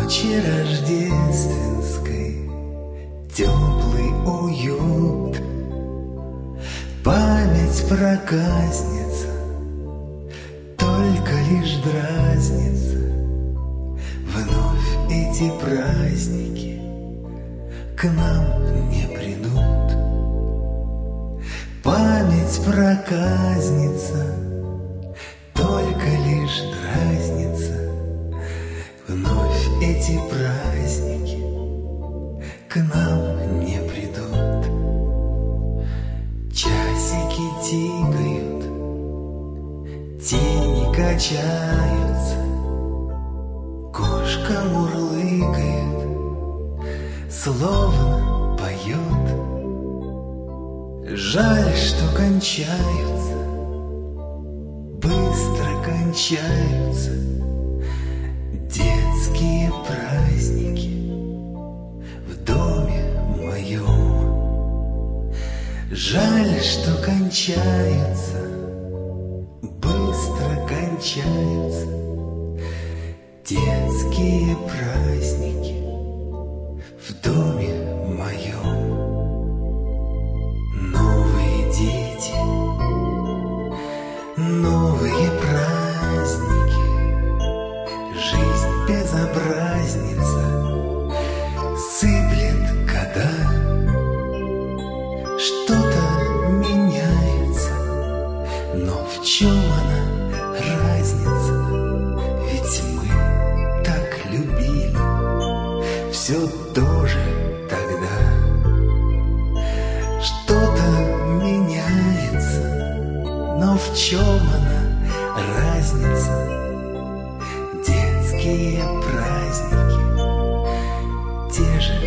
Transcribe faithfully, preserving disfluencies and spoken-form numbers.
ночи рождественской теплый уют, память проказница, только лишь дразнится. Вновь эти праздники к нам не придут. Память проказница, только лишь дразнится. Вновь эти праздники к нам не придут. Часики тикают, тени качаются, кошка мурлыкает, словно поет. Жаль, что кончаются, быстро кончаются детские праздники в доме моем. Жаль, что кончаются, быстро кончаются детские праздники в доме моем. Новые дети, новые праздники, жизнь безобразница сыплет года. Что-то меняется, но в чем она разница? Ведь мы так любили все то же тогда. Что-то меняется, но в чем она разница? Детские праздники те же